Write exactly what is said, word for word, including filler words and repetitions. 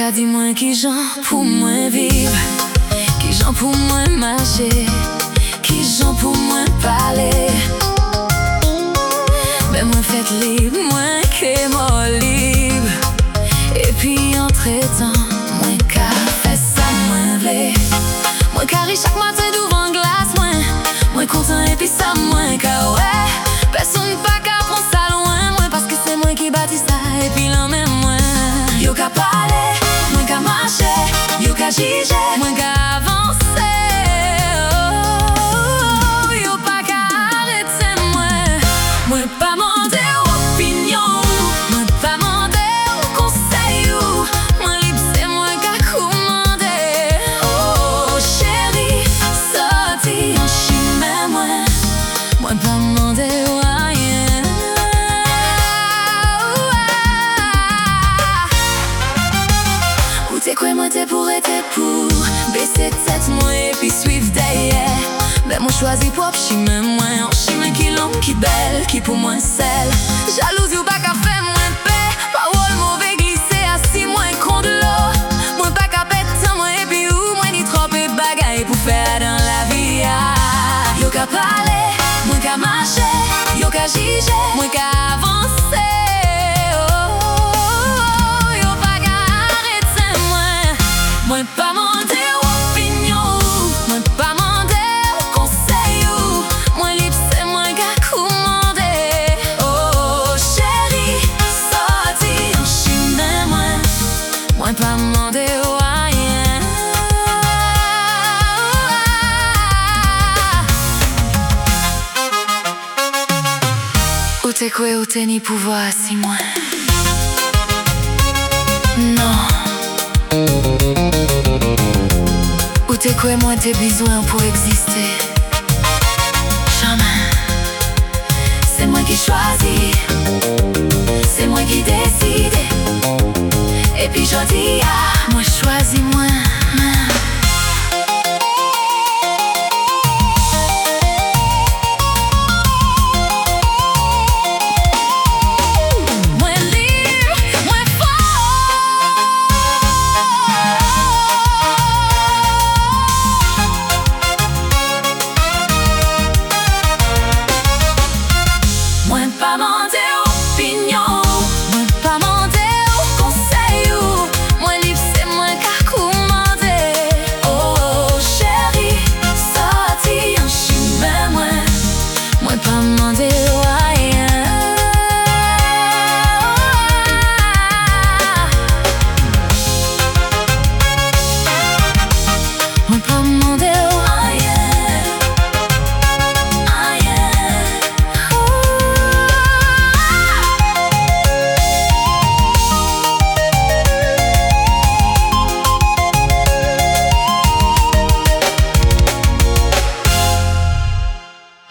ka di mwen ki jan pou mwen viv, ki jan pou mwen mache, ki jan pou mwen pale. Ben mwen fet lib, mwen ke mwen lib, epi entre tan mwen ka fè sa mwen vle. Mwen ka ri chak matin douvan glas mwen, mwen kontan epi sa mwen ka wè. Person pa ka pran sa loin mwen, paske se mwen ki bati sa epi lan men mwen. Yo ka pale, mwen ka mache, yo ka jije, mwen ka avanse. Oh, yo pa ka arete mwen, mwen pa mande ou opinyon, mwen pa mande ou konsey ou, mwen lib se mwen ka koumande. Oh, chéri, soti an chime mwen, mwen pa mande ou ayen. Ou te kwe mwen te pou rete pou baisser tête mwen epi suiv deye. Ben mwen chwazi pop chime mwen, an chime ki long, ki bel, ki pou mwen sel. Jalousi ou pa ka fe mwen pe, parol mouve glisse asi mwen kond lo. Mwen pa ka petan mwen epi ou mwen ni trope bagay pou fe dan la via. Yo ka pale, mwen ka mache, yo ka jije, mwen ka avanse. Oh, yo pa ka arete mwen, mwen pa mande ou opinyon, mwen pa mande ou konsey ou, mwen lib se mwen ka koumande. Oh, chéri, soti an chime mwen, mwen pa mande ou ayen. Ou te kwe ou te ni pouvo asi mwen. Non. Ou te kwe mwen te bizwen pou eksiste. Jamais. C'est moi qui choisis, c'est moi qui décide. Et puis jodi a, moi choisis moi. Mwen pa mande